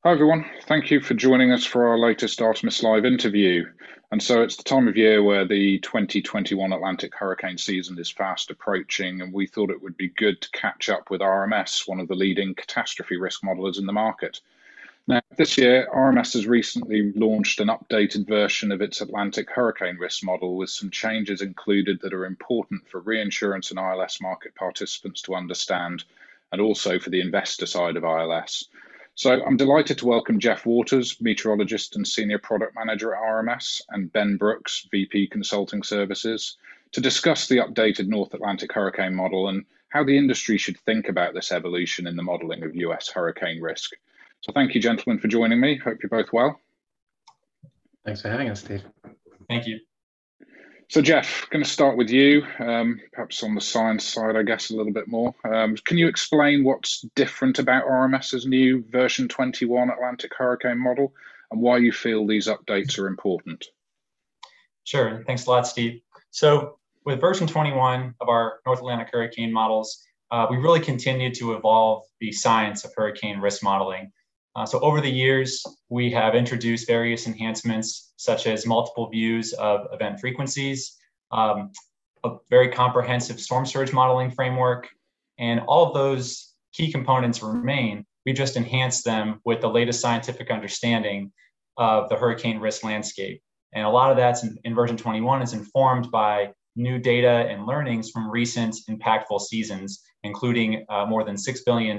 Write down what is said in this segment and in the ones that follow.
Hi everyone, thank you for joining us for our latest Artemis Live interview. And so it's the time of year where the 2021 Atlantic hurricane season is fast approaching, and we thought it would be good to catch up with RMS, one of the leading catastrophe risk modelers in the market. Now, this year, RMS has recently launched an updated version of its Atlantic hurricane risk model with some changes included that are important for reinsurance and ILS market participants to understand, and also for the investor side of ILS. So I'm delighted to welcome Jeff Waters, meteorologist and senior product manager at RMS, and Ben Brooks, VP Consulting Services, to discuss the updated North Atlantic hurricane model and how the industry should think about this evolution in the modeling of US hurricane risk. So thank you, gentlemen, for joining me. Hope you're both well. Thanks for having us, Steve. Thank you. So Jeff, going to start with you, perhaps on the science side, I guess, a little bit more. Can you explain what's different about RMS's new version 21 Atlantic hurricane model and why you feel these updates are important? Sure. Thanks a lot, Steve. So with version 21 of our North Atlantic hurricane models, we really continue to evolve the science of hurricane risk modeling. So over the years, we have introduced various enhancements, such as multiple views of event frequencies, a very comprehensive storm surge modeling framework, and all of those key components remain. We've just enhanced them with the latest scientific understanding of the hurricane risk landscape. And a lot of that's in version 21 is informed by new data and learnings from recent impactful seasons, including more than $6 billion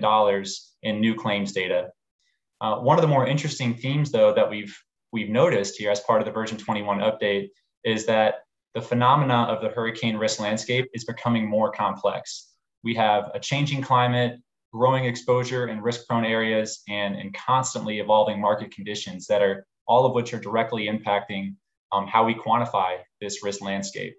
in new claims data. One of the more interesting themes, though, that we've noticed here as part of the version 21 update is that the phenomena of the hurricane risk landscape is becoming more complex. We have a changing climate, growing exposure in risk-prone areas, and constantly evolving market conditions that are all of which are directly impacting how we quantify this risk landscape.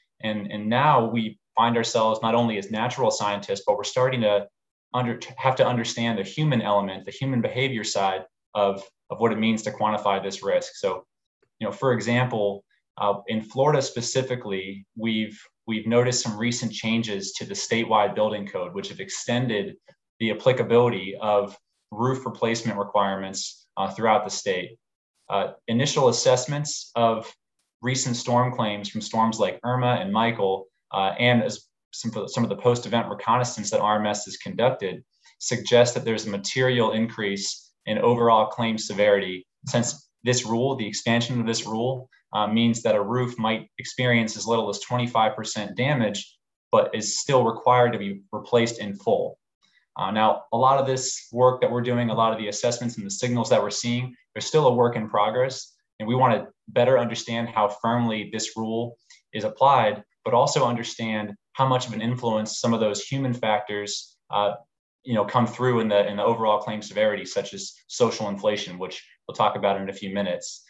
And now we find ourselves not only as natural scientists, but we're starting to have to understand the human element, the human behavior side of what it means to quantify this risk. So, for example, in Florida specifically, we've noticed some recent changes to the statewide building code, which have extended the applicability of roof replacement requirements throughout the state. Initial assessments of recent storm claims from storms like Irma and Michael, and as some of the post-event reconnaissance that RMS has conducted, suggest that there's a material increase in overall claim severity, since this rule, the expansion of this rule, means that a roof might experience as little as 25% damage, but is still required to be replaced in full. Now, a lot of this work that we're doing, a lot of the assessments and the signals that we're seeing, there's still a work in progress, and we want to better understand how firmly this rule is applied, but also understand how much of an influence some of those human factors come through in the overall claim severity, such as social inflation, which we'll talk about in a few minutes.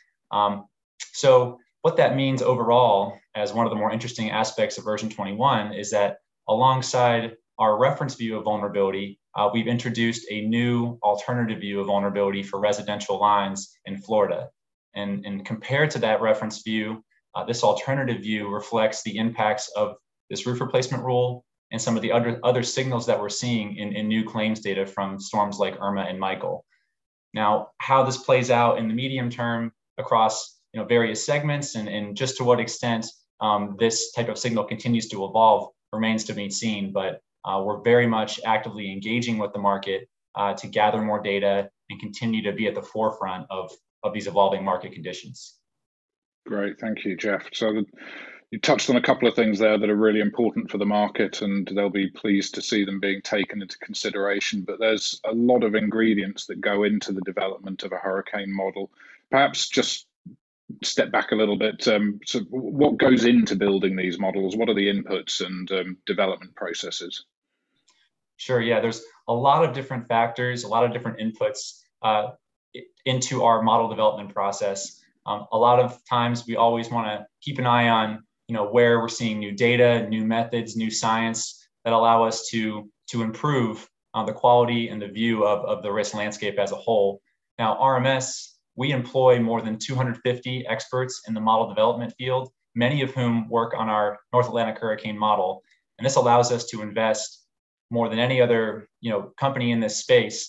So what that means overall, as one of the more interesting aspects of version 21, is that alongside our reference view of vulnerability, we've introduced a new alternative view of vulnerability for residential lines in Florida. And compared to that reference view, this alternative view reflects the impacts of this roof replacement rule and some of the other signals that we're seeing in new claims data from storms like Irma and Michael. Now, how this plays out in the medium term across various segments and just to what extent this type of signal continues to evolve remains to be seen, but we're very much actively engaging with the market to gather more data and continue to be at the forefront of these evolving market conditions. Great, thank you, Jeff. So you touched on a couple of things there that are really important for the market, and they'll be pleased to see them being taken into consideration. But there's a lot of ingredients that go into the development of a hurricane model. Perhaps just step back a little bit. So what goes into building these models? What are the inputs and development processes? Sure, yeah, there's a lot of different factors, a lot of different inputs into our model development process. A lot of times we always want to keep an eye on where we're seeing new data, new methods, new science that allow us to improve the quality and the view of the risk landscape as a whole. Now, RMS, we employ more than 250 experts in the model development field, many of whom work on our North Atlantic hurricane model. And this allows us to invest more than any other company in this space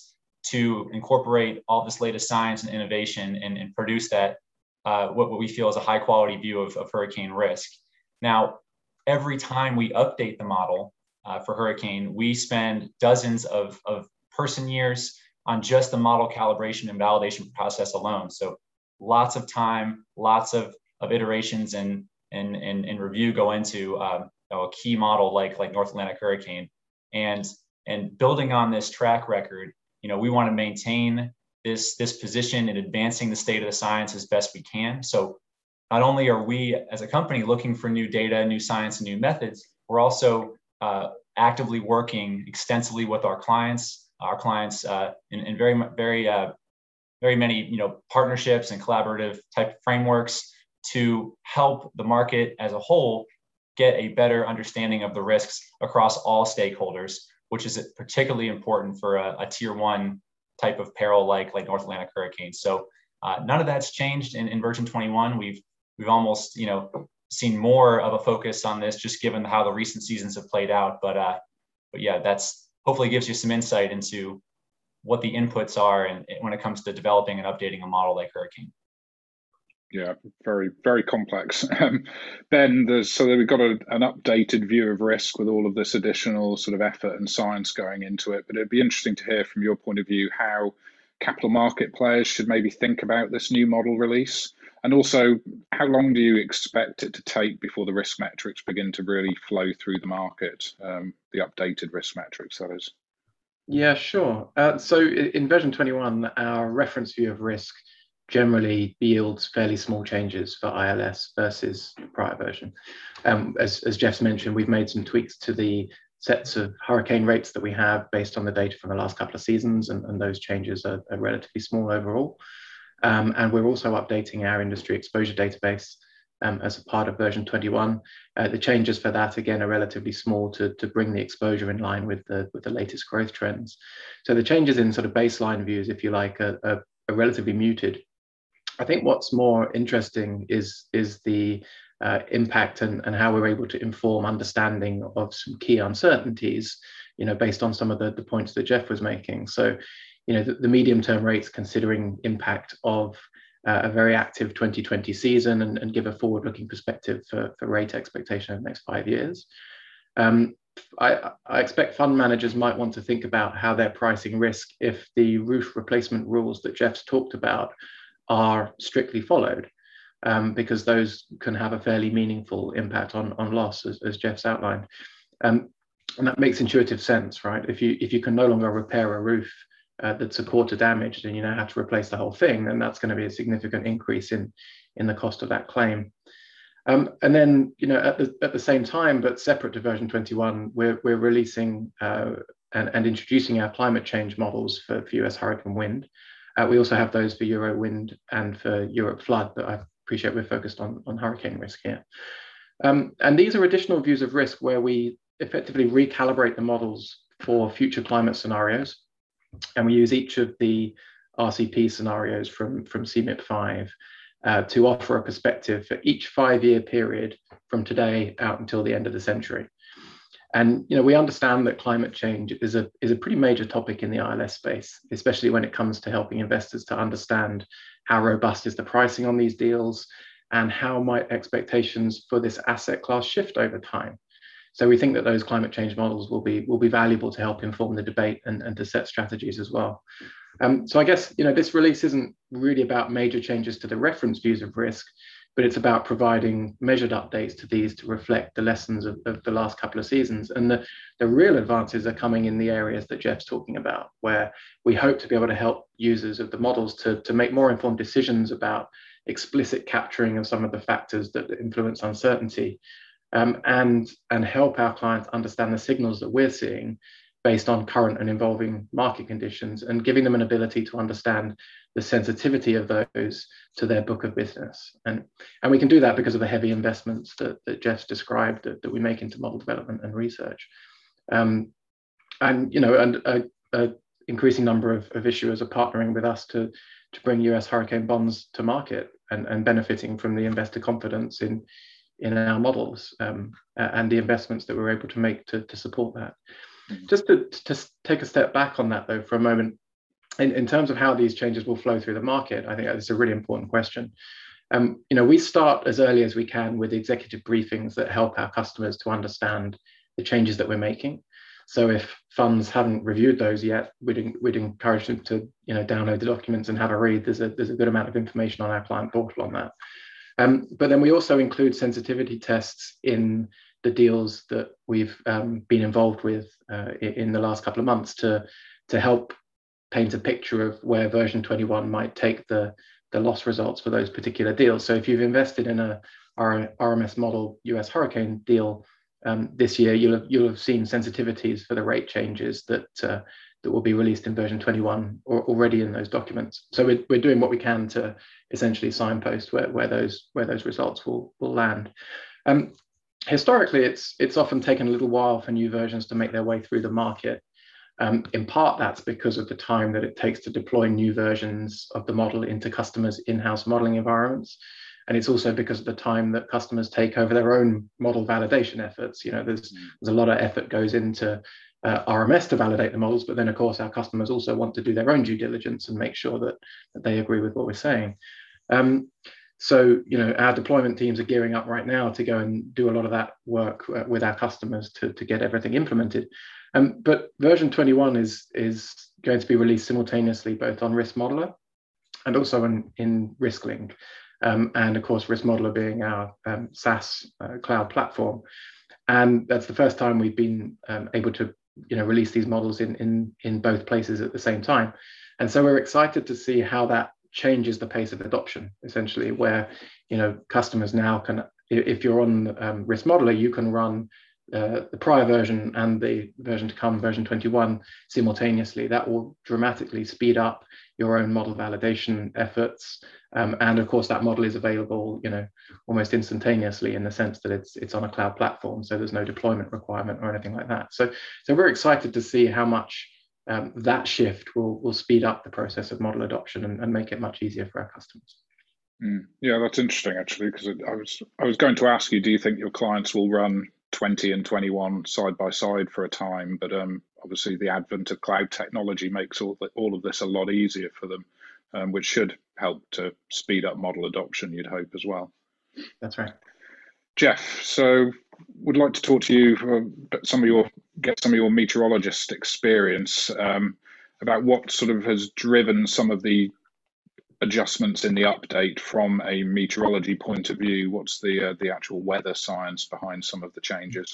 to incorporate all this latest science and innovation and produce that what we feel is a high quality view of hurricane risk. Now, every time we update the model for hurricane, we spend dozens of person years on just the model calibration and validation process alone. So lots of time, lots of iterations and review go into a key model like North Atlantic hurricane. And building on this track record, we want to maintain this position in advancing the state of the science as best we can. So not only are we as a company looking for new data, new science, and new methods, we're also actively working extensively with our clients in very many partnerships and collaborative type frameworks to help the market as a whole get a better understanding of the risks across all stakeholders, which is particularly important for a tier 1 type of peril like North Atlantic hurricane. So none of that's changed in version 21. We've almost seen more of a focus on this just given how the recent seasons have played out. But yeah, that's hopefully gives you some insight into what the inputs are and when it comes to developing and updating a model like hurricane. Yeah, very, very complex. Ben, we've got an updated view of risk with all of this additional sort of effort and science going into it. But it'd be interesting to hear from your point of view how capital market players should maybe think about this new model release. And also, how long do you expect it to take before the risk metrics begin to really flow through the market, the updated risk metrics, that is? Yeah, sure. So in version 21, our reference view of risk generally yields fairly small changes for ILS versus the prior version. As Jeff's mentioned, we've made some tweaks to the sets of hurricane rates that we have based on the data from the last couple of seasons, and those changes are relatively small overall. And we're also updating our industry exposure database as a part of version 21. The changes for that, again, are relatively small to bring the exposure in line with the latest growth trends. So the changes in sort of baseline views, if you like, are relatively muted. I think what's more interesting is the impact and how we're able to inform understanding of some key uncertainties, based on some of the points that Jeff was making. So, the medium-term rates considering impact of a very active 2020 season and give a forward-looking perspective for rate expectation over the next 5 years. I expect fund managers might want to think about how they're pricing risk if the roof replacement rules that Jeff's talked about are strictly followed, because those can have a fairly meaningful impact on loss, as Jeff's outlined. And that makes intuitive sense, right? If you can no longer repair a roof that's a quarter damaged and you now have to replace the whole thing, then that's going to be a significant increase in the cost of that claim. And then, at the same time, but separate to version 21, we're releasing and introducing our climate change models for US hurricane wind. We also have those for Euro wind and for Europe flood, but I appreciate we're focused on hurricane risk here. And these are additional views of risk where we effectively recalibrate the models for future climate scenarios. And we use each of the RCP scenarios from CMIP 5 to offer a perspective for each 5-year period from today out until the end of the century. And we understand that climate change is a pretty major topic in the ILS space, especially when it comes to helping investors to understand how robust is the pricing on these deals and how might expectations for this asset class shift over time. So we think that those climate change models will be valuable to help inform the debate and to set strategies as well. So I guess this release isn't really about major changes to the reference views of risk, but it's about providing measured updates to these to reflect the lessons of the last couple of seasons. And the real advances are coming in the areas that Jeff's talking about, where we hope to be able to help users of the models to make more informed decisions about explicit capturing of some of the factors that influence uncertainty, and help our clients understand the signals that we're seeing based on current and evolving market conditions, and giving them an ability to understand the sensitivity of those to their book of business. And we can do that because of the heavy investments that Jeff's described that we make into model development and research. And a increasing number of issuers are partnering with us to bring US hurricane bonds to market and benefiting from the investor confidence in our models and the investments that we're able to make to support that. Just to take a step back on that, though, for a moment, in terms of how these changes will flow through the market, I think that's a really important question. We start as early as we can with executive briefings that help our customers to understand the changes that we're making. So if funds haven't reviewed those yet, we'd encourage them to download the documents and have a read. There's a good amount of information on our client portal on that. But then we also include sensitivity tests in the deals that we've been involved with in the last couple of months to help paint a picture of where version 21 might take the loss results for those particular deals. So if you've invested in a RMS model US hurricane deal this year, you'll have seen sensitivities for the rate changes that will be released in version 21 or already in those documents. So we're doing what we can to essentially signpost where those results will land. Historically, it's often taken a little while for new versions to make their way through the market. In part, that's because of the time that it takes to deploy new versions of the model into customers' in-house modeling environments. And it's also because of the time that customers take over their own model validation efforts. There's a lot of effort goes into RMS to validate the models, but then of course our customers also want to do their own due diligence and make sure that they agree with what we're saying. So our deployment teams are gearing up right now to go and do a lot of that work with our customers to get everything implemented. But version 21 is going to be released simultaneously both on Risk Modeler and also in RiskLink. And of course, Risk Modeler being our SaaS cloud platform. And that's the first time we've been able to release these models in both places at the same time. And so we're excited to see how that changes the pace of adoption, essentially, where customers now can, if you're on Risk Modeler, you can run the prior version and the version to come, version 21, simultaneously. That will dramatically speed up your own model validation efforts. And of course, that model is available, almost instantaneously in the sense that it's on a cloud platform. So there's no deployment requirement or anything like that. So we're excited to see how much that shift will speed up the process of model adoption and make it much easier for our customers. Yeah, that's interesting, actually, because I was going to ask you, do you think your clients will run 20 and 21 side by side for a time? But obviously the advent of cloud technology makes all of this a lot easier for them, which should help to speed up model adoption, you'd hope, as well. That's right. Jeff, so would like to talk to you get some of your meteorologist experience about what sort of has driven some of the adjustments in the update from a meteorology point of view. What's the actual weather science behind some of the changes?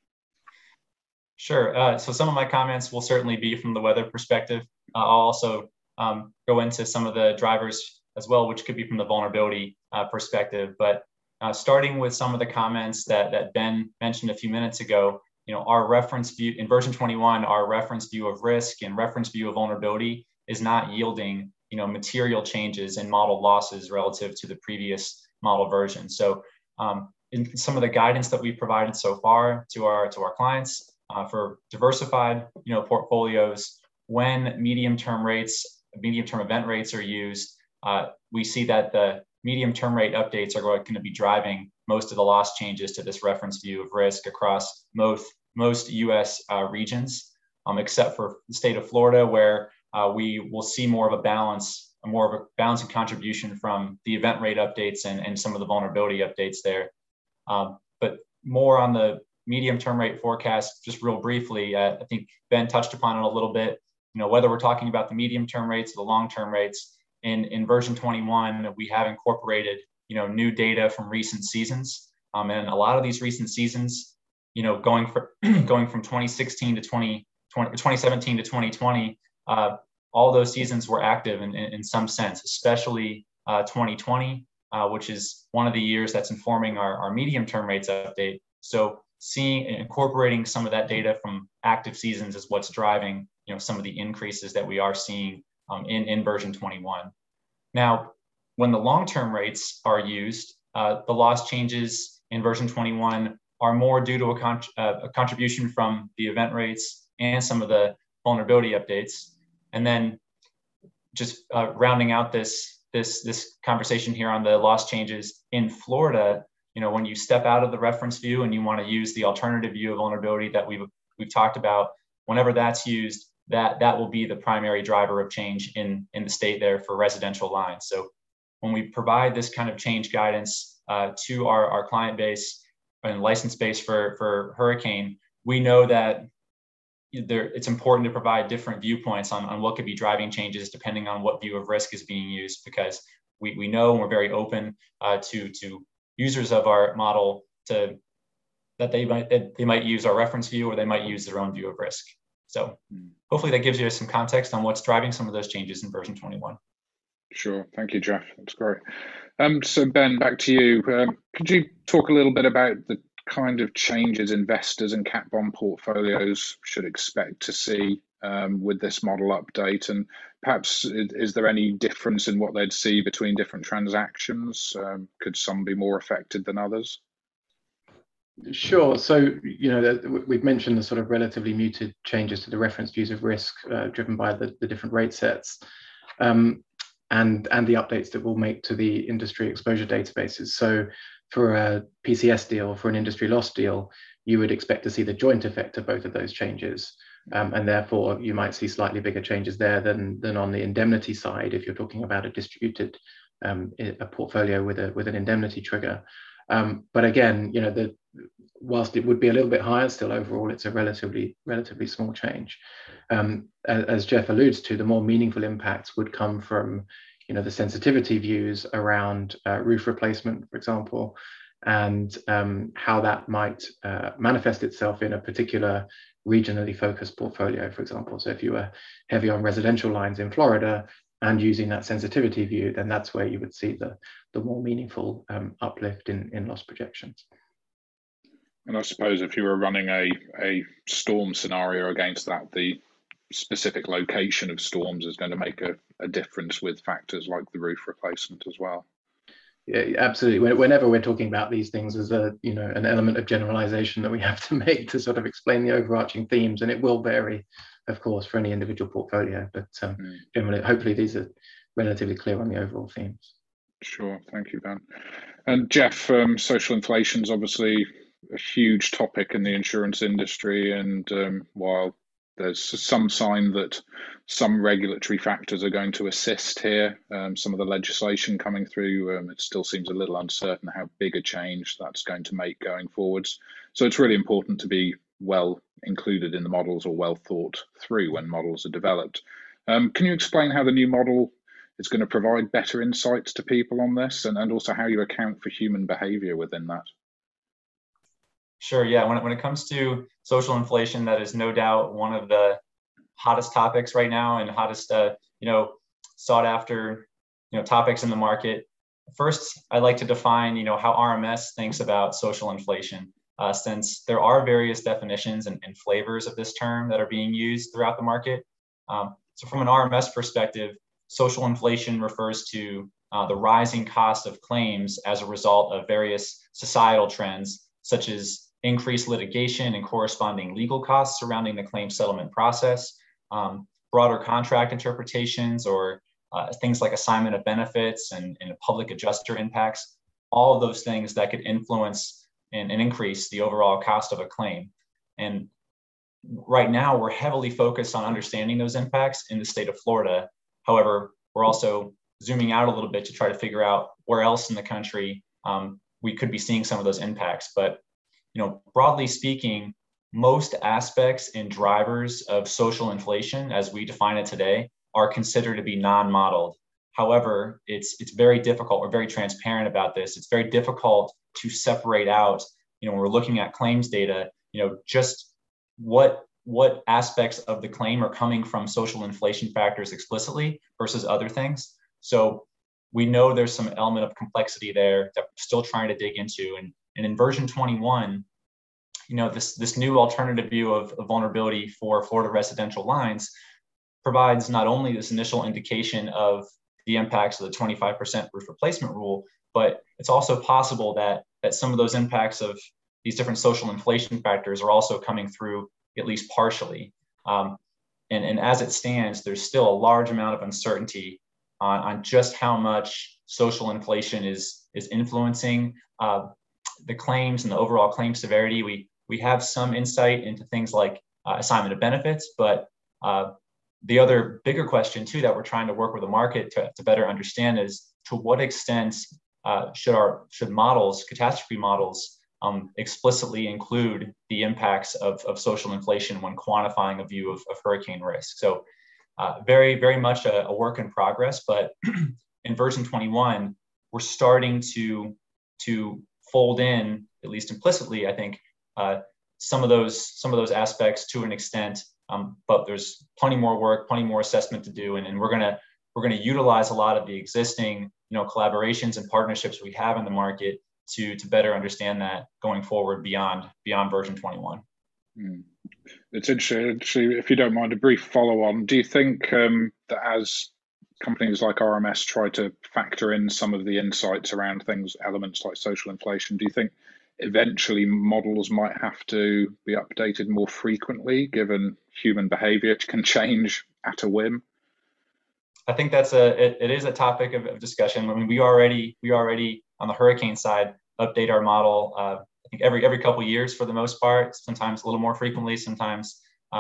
Sure. So some of my comments will certainly be from the weather perspective. I'll also go into some of the drivers as well, which could be from the vulnerability perspective. But starting with some of the comments that Ben mentioned a few minutes ago, our reference view in version 21, our reference view of risk and reference view of vulnerability is not yielding material changes in model losses relative to the previous model version. So in some of the guidance that we've provided so far to our clients for diversified portfolios, when medium-term event rates are used, we see that the medium-term rate updates are going to be driving most of the loss changes to this reference view of risk across most U.S. regions, except for the state of Florida, where we will see more of a balancing contribution from the event rate updates and some of the vulnerability updates there. But more on the medium-term rate forecast, just real briefly, I think Ben touched upon it a little bit. Whether we're talking about the medium-term rates or the long-term rates, in version 21, we have incorporated new data from recent seasons, and a lot of these recent seasons, going from 2016 to 2017 to 2020. All those seasons were active in some sense, especially 2020, which is one of the years that's informing our medium-term rates update. So incorporating some of that data from active seasons is what's driving some of the increases that we are seeing in version 21. Now, when the long-term rates are used, the loss changes in version 21 are more due to a contribution from the event rates and some of the vulnerability updates. And then just rounding out this conversation here on the loss changes in Florida, when you step out of the reference view and you want to use the alternative view of vulnerability that we've talked about, whenever that's used, that will be the primary driver of change in the state there for residential lines. So when we provide this kind of change guidance to our client base and license base for hurricane, we know that it's important to provide different viewpoints on what could be driving changes depending on what view of risk is being used, because we know, and we're very open to users of our model that they might use our reference view, or they might use their own view of risk. So hopefully that gives you some context on what's driving some of those changes in version 21. Sure. Thank you, Jeff. That's great. So Ben, back to you. Could you talk a little bit about the kind of changes investors and cat bond portfolios should expect to see with this model update? And perhaps is there any difference in what they'd see between different transactions? Could some be more affected than others? Sure. So, we've mentioned the sort of relatively muted changes to the reference views of risk driven by the different rate sets, and the updates that we'll make to the industry exposure databases. So for a PCS deal, for an industry loss deal, you would expect to see the joint effect of both of those changes. And therefore, you might see slightly bigger changes there than on the indemnity side, if you're talking about a distributed a portfolio with an indemnity trigger. But again, whilst it would be a little bit higher, still overall it's a relatively small change. As Jeff alludes to, the more meaningful impacts would come from the sensitivity views around roof replacement, for example, and how that might manifest itself in a particular regionally focused portfolio, for example. So if you were heavy on residential lines in Florida and using that sensitivity view, then that's where you would see the more meaningful uplift in loss projections. And I suppose if you were running a storm scenario against that, the specific location of storms is going to make a difference with factors like the roof replacement as well. Yeah, absolutely. Whenever we're talking about these things, there's an element of generalization that we have to make to sort of explain the overarching themes, and it will vary, of course, for any individual portfolio. But generally, hopefully, these are relatively clear on the overall themes. Sure, thank you, Ben. And Jeff, social inflation is obviously a huge topic in the insurance industry, and while there's some sign that some regulatory factors are going to assist here, some of the legislation coming through, it still seems a little uncertain how big a change that's going to make going forwards. So it's really important to be well included in the models, or well thought through when models are developed. Can you explain how the new model is going to provide better insights to people on this, and also how you account for human behavior within that? Sure. Yeah. When it comes to social inflation, that is no doubt one of the hottest topics right now, and hottest, sought after, topics in the market. First, I'd like to define, how RMS thinks about social inflation, since there are various definitions and flavors of this term that are being used throughout the market. So from an RMS perspective, social inflation refers to the rising cost of claims as a result of various societal trends, such as increased litigation and corresponding legal costs surrounding the claim settlement process, broader contract interpretations, or things like assignment of benefits and public adjuster impacts, all of those things that could influence and increase the overall cost of a claim. And right now, we're heavily focused on understanding those impacts in the state of Florida. However, we're also zooming out a little bit to try to figure out where else in the country we could be seeing some of those impacts. But broadly speaking, most aspects and drivers of social inflation, as we define it today, are considered to be non-modeled. However, it's very difficult. We're very transparent about this. It's very difficult to separate out, when we're looking at claims data, just what aspects of the claim are coming from social inflation factors explicitly versus other things. So we know there's some element of complexity there that we're still trying to dig into. And in version 21, this new alternative view of vulnerability for Florida residential lines provides not only this initial indication of the impacts of the 25% roof replacement rule, but it's also possible that some of those impacts of these different social inflation factors are also coming through at least partially. And as it stands, there's still a large amount of uncertainty on just how much social inflation is influencing the claims and the overall claim severity. We have some insight into things like assignment of benefits, but The other bigger question too that we're trying to work with the market to better understand is to what extent should models, catastrophe models, explicitly include the impacts of social inflation when quantifying a view of hurricane risk. So very, very much a work in progress, but in version 21, we're starting to fold in, at least implicitly, I think, some of those aspects to an extent. But there's plenty more work, plenty more assessment to do, and we're gonna utilize a lot of the existing collaborations and partnerships we have in the market to better understand that going forward beyond version 21. It's interesting, actually, if you don't mind, a brief follow on. Do you think that as companies like RMS try to factor in some of the insights around elements like social inflation, do you think eventually models might have to be updated more frequently, given human behavior can change at a whim? I think it is a topic of discussion. I mean, we already on the hurricane side update our model. I think every couple of years for the most part. Sometimes a little more frequently. Sometimes,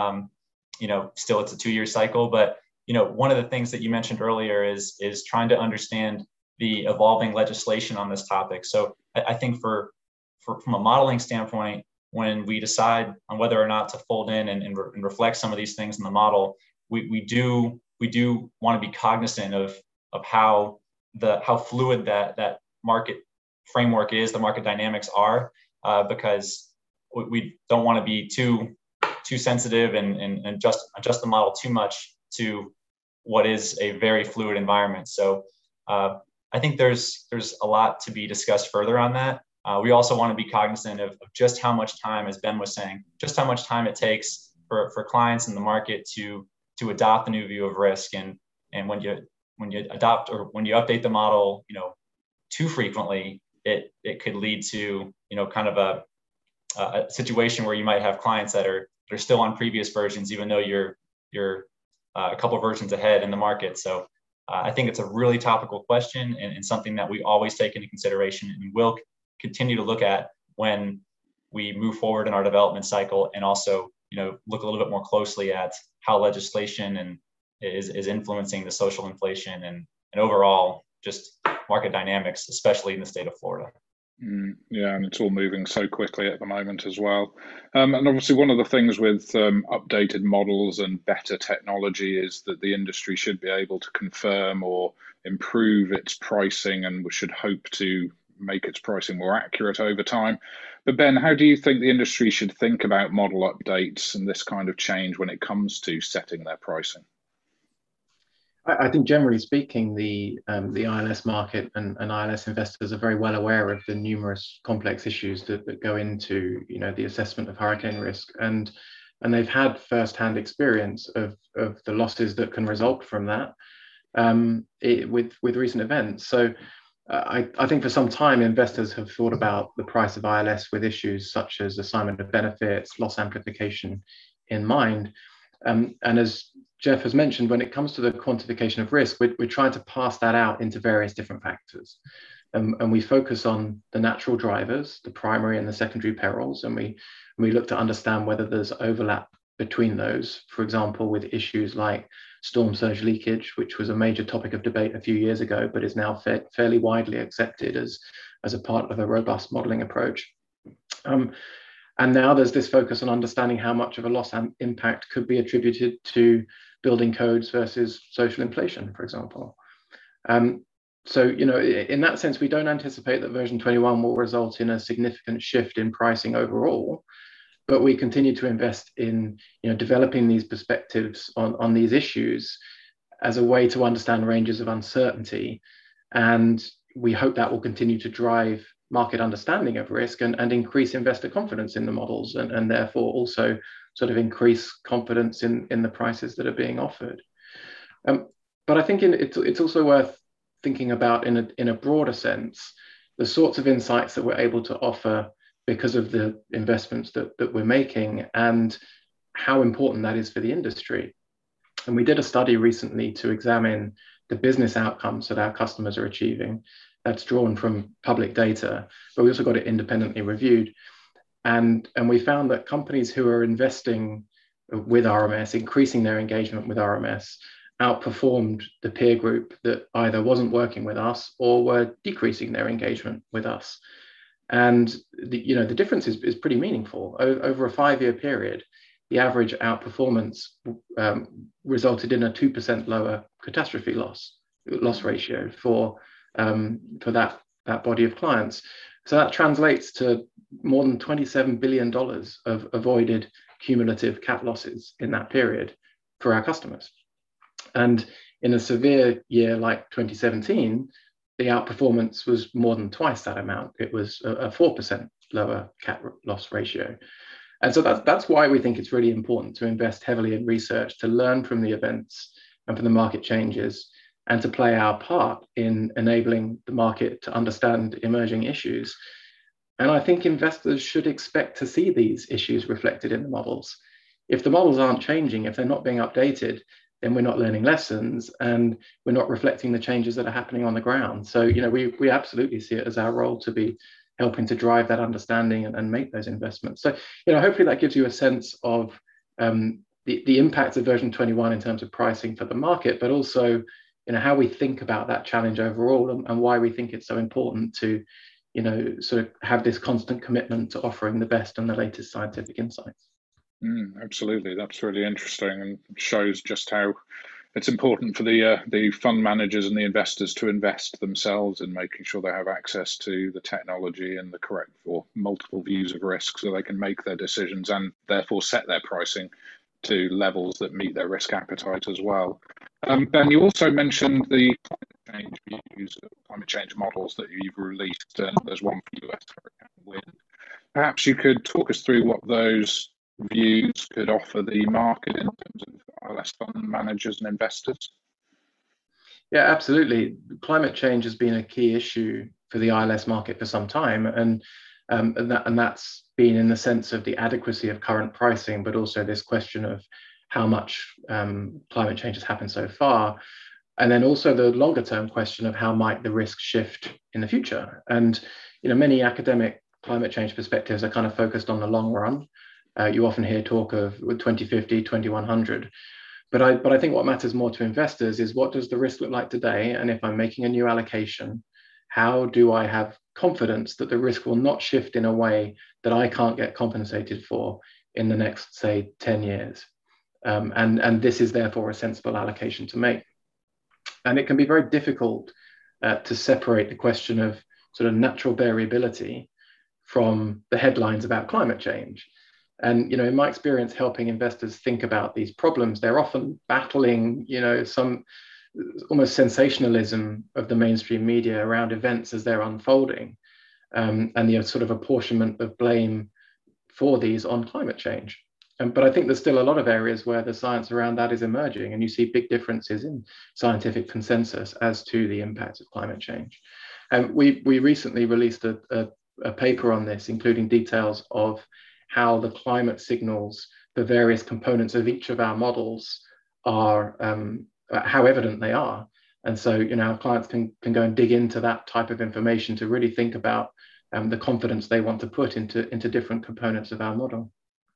still it's a 2-year cycle. But one of the things that you mentioned earlier is trying to understand the evolving legislation on this topic. So I think from a modeling standpoint, when we decide on whether or not to fold in and reflect some of these things in the model, we do want to be cognizant of how fluid that market framework is, the market dynamics are, because we don't want to be too sensitive and adjust the model too much to what is a very fluid environment. So I think there's a lot to be discussed further on that. We also want to be cognizant of just how much time, as Ben was saying, just how much time it takes for clients in the market to adopt the new view of risk. And when you adopt or when you update the model, too frequently, it could lead to kind of a situation where you might have clients that are still on previous versions, even though you're a couple of versions ahead in the market. So I think it's a really topical question and something that we always take into consideration and will continue to look at when we move forward in our development cycle, and also look a little bit more closely at how legislation is influencing the social inflation and overall just market dynamics, especially in the state of Florida. Yeah, and it's all moving so quickly at the moment as well. And obviously one of the things with updated models and better technology is that the industry should be able to confirm or improve its pricing, and we should hope to make its pricing more accurate over time. But Ben, how do you think the industry should think about model updates and this kind of change when it comes to setting their pricing? I think generally speaking, the ILS market and ILS investors are very well aware of the numerous complex issues that go into the assessment of hurricane risk, and they've had first-hand experience of the losses that can result from that with recent events. So I think for some time investors have thought about the price of ILS with issues such as assignment of benefits, loss amplification in mind, and as Jeff has mentioned, when it comes to the quantification of risk, we're trying to pass that out into various different factors. And we focus on the natural drivers, the primary and the secondary perils, and we look to understand whether there's overlap between those. For example, with issues like storm surge leakage, which was a major topic of debate a few years ago, but is now fairly widely accepted as a part of a robust modeling approach. And now there's this focus on understanding how much of a loss impact could be attributed to building codes versus social inflation, for example. So, in that sense, we don't anticipate that version 21 will result in a significant shift in pricing overall, but we continue to invest in developing these perspectives on these issues as a way to understand ranges of uncertainty. And we hope that will continue to drive market understanding of risk and increase investor confidence in the models, and therefore also sort of increase confidence in the prices that are being offered. But I think it's also worth thinking about in a broader sense, the sorts of insights that we're able to offer because of the investments that we're making and how important that is for the industry. And we did a study recently to examine the business outcomes that our customers are achieving. That's drawn from public data, but we also got it independently reviewed. And we found that companies who are investing with RMS, increasing their engagement with RMS, outperformed the peer group that either wasn't working with us or were decreasing their engagement with us. And the difference is pretty meaningful. Over a 5-year period, the average outperformance resulted in a 2% lower catastrophe loss ratio for that body of clients. So that translates to more than $27 billion of avoided cumulative cat losses in that period for our customers. And in a severe year like 2017, the outperformance was more than twice that amount. It was a 4% lower cat loss ratio. And so that's why we think it's really important to invest heavily in research, to learn from the events and from the market changes, and to play our part in enabling the market to understand emerging issues. And I think investors should expect to see these issues reflected in the models. If the models aren't changing, if they're not being updated, then we're not learning lessons and we're not reflecting the changes that are happening on the ground. So, we absolutely see it as our role to be helping to drive that understanding and make those investments. So, hopefully that gives you a sense of the impact of version 21 in terms of pricing for the market, but also, how we think about that challenge overall and why we think it's so important to, sort of have this constant commitment to offering the best and the latest scientific insights. Absolutely, that's really interesting and shows just how it's important for the fund managers and the investors to invest themselves in making sure they have access to the technology and the correct or multiple views of risk so they can make their decisions and therefore set their pricing to levels that meet their risk appetite as well. Ben, you also mentioned the climate change views, climate change models that you've released, and there's one for US hurricane wind. Perhaps you could talk us through what those views could offer the market in terms of ILS fund managers and investors. Yeah, absolutely. Climate change has been a key issue for the ILS market for some time, and that's been in the sense of the adequacy of current pricing, but also this question of how much climate change has happened so far, and then also the longer term question of how might the risk shift in the future. And many academic climate change perspectives are kind of focused on the long run. You often hear talk of 2050, 2100. But I think what matters more to investors is what does the risk look like today? And if I'm making a new allocation, how do I have confidence that the risk will not shift in a way that I can't get compensated for in the next, say, 10 years? And this is therefore a sensible allocation to make. And it can be very difficult to separate the question of sort of natural variability from the headlines about climate change. And in my experience helping investors think about these problems, they're often battling some almost sensationalism of the mainstream media around events as they're unfolding, and the sort of apportionment of blame for these on climate change. But I think there's still a lot of areas where the science around that is emerging, and you see big differences in scientific consensus as to the impact of climate change. And we recently released a paper on this, including details of how the climate signals, the various components of each of our models are, how evident they are. And so, our clients can go and dig into that type of information to really think about the confidence they want to put into different components of our model.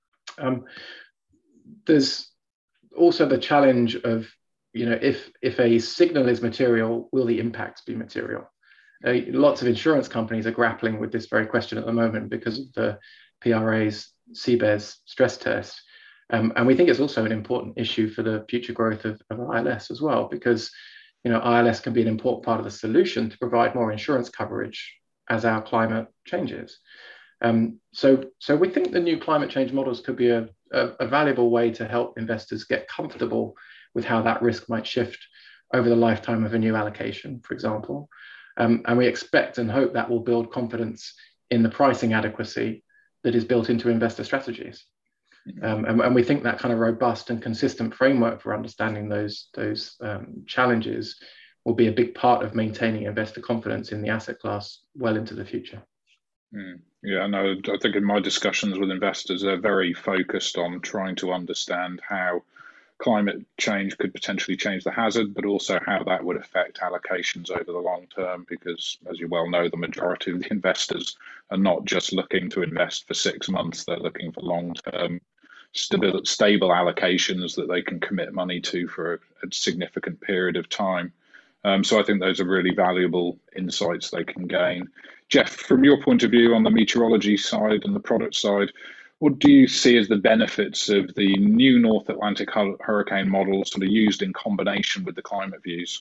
There's also the challenge of, if a signal is material, will the impacts be material? Lots of insurance companies are grappling with this very question at the moment because of the PRA's CBES stress test. And we think it's also an important issue for the future growth of ILS as well, because ILS can be an important part of the solution to provide more insurance coverage as our climate changes. So we think the new climate change models could be a valuable way to help investors get comfortable with how that risk might shift over the lifetime of a new allocation, for example. And we expect and hope that will build confidence in the pricing adequacy that is built into investor strategies. And we think that kind of robust and consistent framework for understanding those challenges will be a big part of maintaining investor confidence in the asset class well into the future. Yeah, no, I think in my discussions with investors, they're very focused on trying to understand how climate change could potentially change the hazard, but also how that would affect allocations over the long term, because as you well know, the majority of the investors are not just looking to invest for 6 months, they're looking for long-term stable allocations that they can commit money to for a significant period of time. So I think those are really valuable insights they can gain. Jeff, from your point of view on the meteorology side and the product side, what do you see as the benefits of the new North Atlantic hurricane model sort of used in combination with the climate views?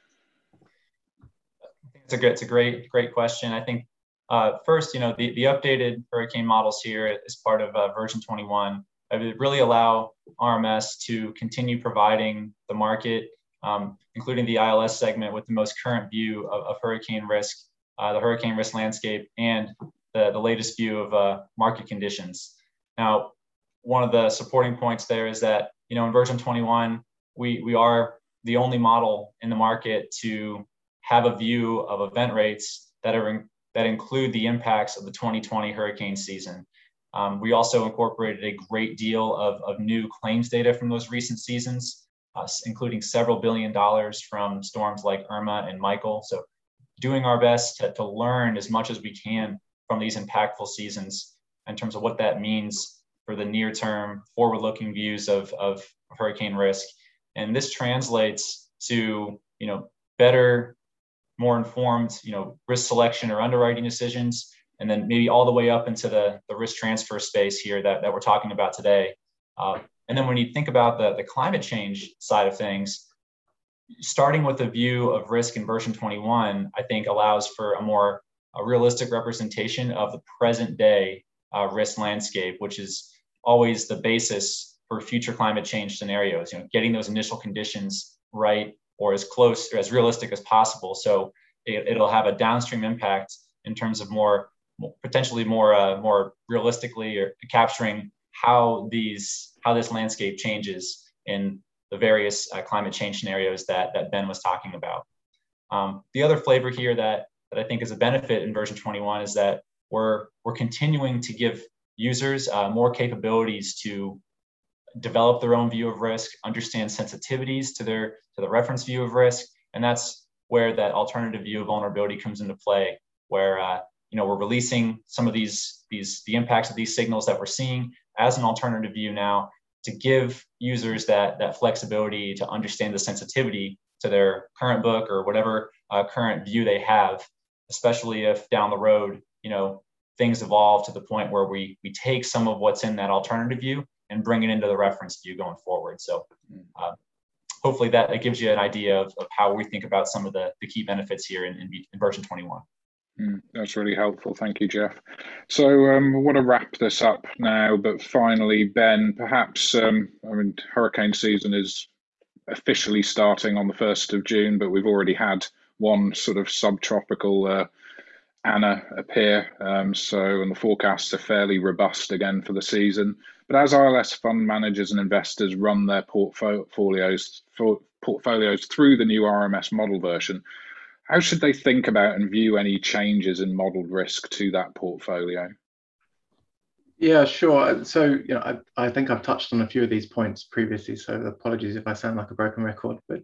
It's a great question. I think first, the updated hurricane models here as part of version 21 really allow RMS to continue providing the market, including the ILS segment, with the most current view of hurricane risk, the hurricane risk landscape, and the latest view of market conditions. Now, one of the supporting points there is that, in version 21, we are the only model in the market to have a view of event rates that include the impacts of the 2020 hurricane season. We also incorporated a great deal of new claims data from those recent seasons, including several $1 billion from storms like Irma and Michael. So doing our best to learn as much as we can from these impactful seasons in terms of what that means for the near term forward-looking views of hurricane risk. And this translates to, better, more informed, risk selection or underwriting decisions, and then maybe all the way up into the risk transfer space here that we're talking about today. And then when you think about the climate change side of things, starting with a view of risk in version 21, I think allows for a realistic representation of the present day risk landscape, which is always the basis for future climate change scenarios, getting those initial conditions right or as close or as realistic as possible. So it'll have a downstream impact in terms of potentially more realistically or capturing how this landscape changes in the various climate change scenarios that Ben was talking about. The other flavor here that I think is a benefit in version 21 is that we're continuing to give users more capabilities to develop their own view of risk, understand sensitivities to the reference view of risk, and that's where that alternative view of vulnerability comes into play, where we're releasing some of the impacts of these signals that we're seeing as an alternative view now to give users that flexibility to understand the sensitivity to their current book or whatever current view they have, especially if down the road, things evolve to the point where we take some of what's in that alternative view and bring it into the reference view going forward. So hopefully that gives you an idea of how we think about some of the key benefits here in version 21. That's really helpful. Thank you, Jeff. So I want to wrap this up now, but finally, Ben, perhaps, hurricane season is officially starting on the 1st of June, but we've already had one sort of subtropical Anna appear. And the forecasts are fairly robust again for the season. But as ILS fund managers and investors run their portfolios through the new RMS model version, how should they think about and view any changes in modeled risk to that portfolio? Yeah, sure. So, I think I've touched on a few of these points previously, so apologies if I sound like a broken record. But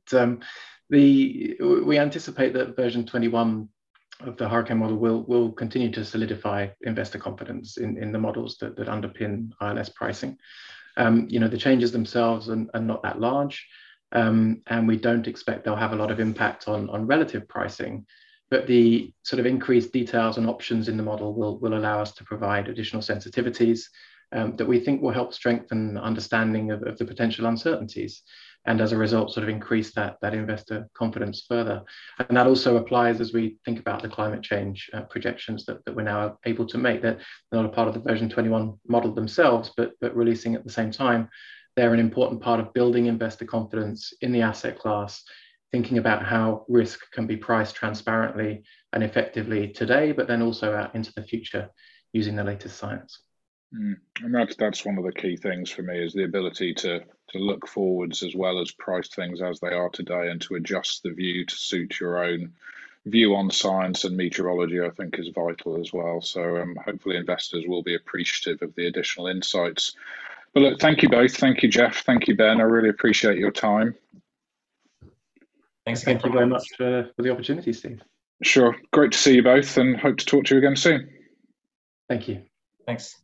we anticipate that version 21 of the hurricane model will continue to solidify investor confidence in the models that underpin ILS pricing. The changes themselves are not that large. And we don't expect they'll have a lot of impact on relative pricing, but the sort of increased details and options in the model will allow us to provide additional sensitivities that we think will help strengthen understanding of the potential uncertainties, and as a result sort of increase that investor confidence further. And that also applies as we think about the climate change projections that we're now able to make. That they're not a part of the version 21 model themselves, but releasing at the same time. They're an important part of building investor confidence in the asset class, thinking about how risk can be priced transparently and effectively today, but then also out into the future using the latest science. And that's one of the key things for me, is the ability to look forwards as well as price things as they are today, and to adjust the view to suit your own view on science and meteorology, I think, is vital as well. So hopefully investors will be appreciative of the additional insights. But look, thank you both. Thank you, Jeff. Thank you, Ben. I really appreciate your time. Thanks. Thank you very much for the opportunity, Steve. Sure. Great to see you both, and hope to talk to you again soon. Thank you. Thanks.